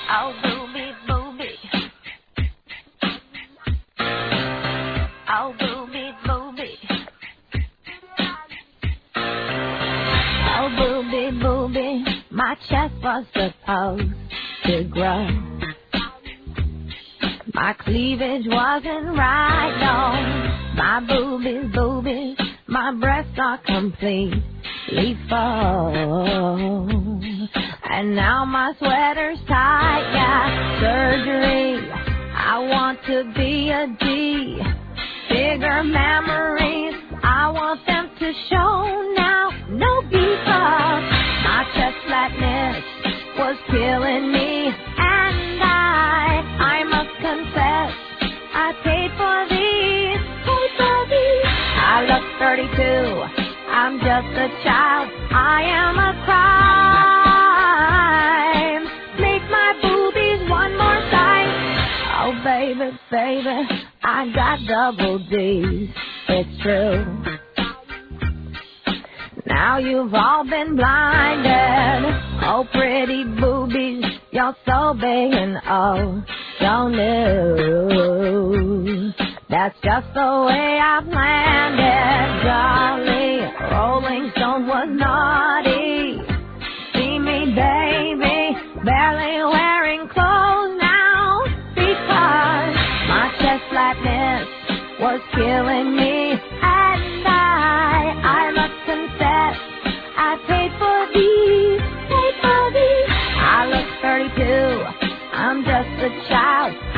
Oh, booby, booby. Oh, booby, booby. Oh, booby, booby. My chest was supposed to grow. My cleavage wasn't right, no. My boobies, boobies. My breasts are completely full. And now my sweater's tight, yeah, surgery. I want to be a D. Bigger memories, I want them to show now. No because my chest flatness was killing me. And I must confess, I paid for these, I look 32, I'm just a child, I am a crime. Make my boobies one more size. Oh baby, baby, I got double D's, it's true. Now you've all been blinded. Oh pretty boobies, you're so big and oh so new. That's just the way I've landed, Dolly. Rolling Stone was naughty. See me, baby, barely wearing clothes now because my chest flatness was killing me. And I must confess, I paid for these, I look 32, I'm just a child.